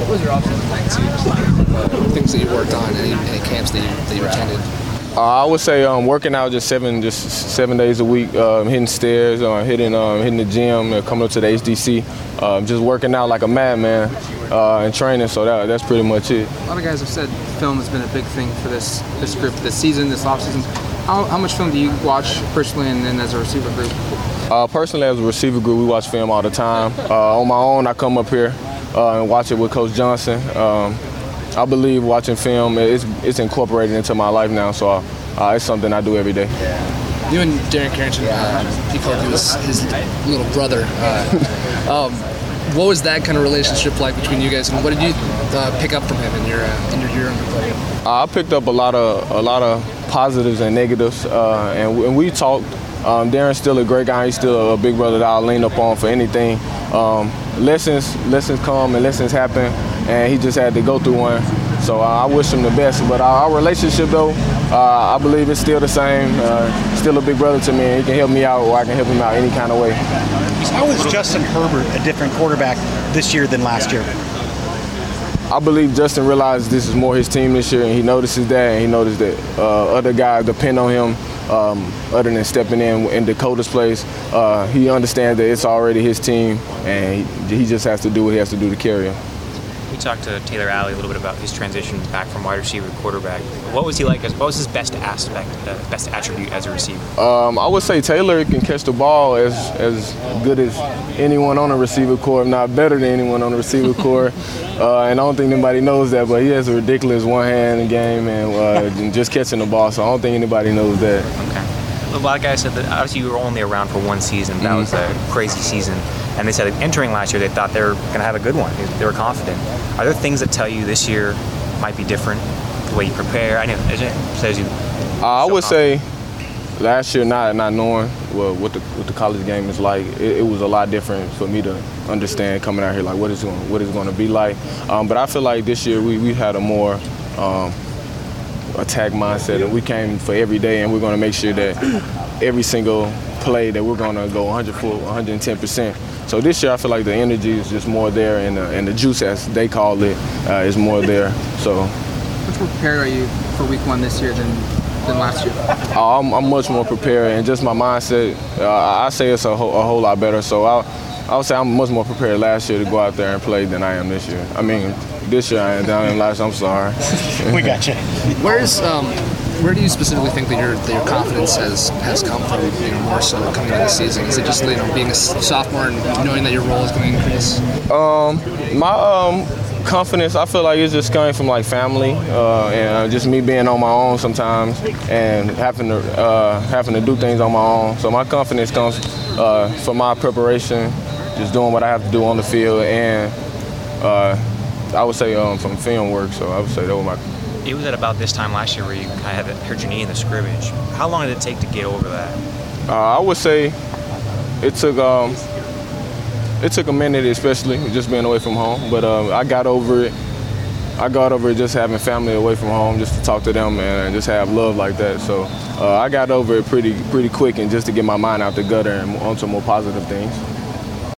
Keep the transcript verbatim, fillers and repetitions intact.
What was your off-season like too? Just like uh, things that you worked on, any, any camps that you, that you attended? Uh, I would say um, working out just seven, just seven days a week, um, hitting stairs, uh, hitting, um, hitting the gym, uh, coming up to the H D C, um, just working out like a madman uh, and training. So that, that's pretty much it. A lot of guys have said film has been a big thing for this this group this season, this offseason. How, how much film do you watch personally and then as a receiver group? Uh, personally, as a receiver group, we watch film all the time. Uh, on my own, I come up here uh, and watch it with Coach Johnson. Um, I believe watching film is it's incorporated into my life now, so uh, it's something I do every day. Yeah. You and Darren Carrington, uh, he called you his, his little brother. Uh, um, what was that kind of relationship like between you guys, and what did you uh, pick up from him in your uh, in your year under play? I picked up a lot of a lot of positives and negatives, uh, and, and we talked. Um, Darren's still a great guy. He's still a big brother that I'll lean up on for anything. Um, lessons, lessons come and lessons happen, and he just had to go through one. So uh, I wish him the best. But our, our relationship, though, uh, I believe it's still the same. Uh, still a big brother to me, and he can help me out, or I can help him out any kind of way. How is Justin Herbert a different quarterback this year than last year? I believe Justin realized this is more his team this year, and he notices that, and he noticed that uh, other guys depend on him. Um, other than stepping in in Dakota's place, uh, he understands that it's already his team, and he, he just has to do what he has to do to carry him. We talked to Taylor Alley a little bit about his transition back from wide receiver to quarterback. What was he like? What was his best aspect, uh, best attribute as a receiver? Um, I would say Taylor can catch the ball as as good as anyone on the receiver corps, if not better than anyone on the receiver corps. Uh, and I don't think anybody knows that, but he has a ridiculous one-hand game and uh, just catching the ball. So I don't think anybody knows that. Okay. A lot of guys said that obviously you were only around for one season. That mm-hmm. was a crazy season. And they said entering last year, they thought they were going to have a good one. They were confident. Are there things that tell you this year might be different? The way you prepare? I know it says you. Uh, I would say last year, not not knowing well, what the what the college game is like, it, it was a lot different for me to understand coming out here, like what is going what it's going to be like. Um, but I feel like this year we we had a more um, attack mindset, and we came for every day, and we're going to make sure that every single play that we're going to go one hundred full, one hundred ten percent. So this year I feel like the energy is just more there, and the, and the juice, as they call it, uh, is more there. So. Much more prepared are you for week one this year than, than last year? Uh, I'm, I'm much more prepared, and just my mindset, uh, I say it's a whole, a whole lot better. So I, I would say I'm much more prepared last year to go out there and play than I am this year. I mean, this year I am down in last. I'm sorry. We got you. Where's um, where do you specifically think that your that your confidence has has come from? You know, more so coming into the season. Is it just you know being a sophomore and knowing that your role is going to increase? Um, my um. confidence, I feel like it's just coming from like family uh, and uh, just me being on my own sometimes and having to uh, having to do things on my own. So my confidence comes uh, from my preparation, just doing what I have to do on the field, and uh, I would say um, from film work. So I would say that was my. It was at about this time last year where you kind of had hurt your knee in the scrimmage. How long did it take to get over that? Uh, I would say it took. Um, It took a minute, especially just being away from home, but um, I got over it. I got over it just having family away from home, just to talk to them and just have love like that. So uh, I got over it pretty, pretty quick, and just to get my mind out the gutter and onto more positive things.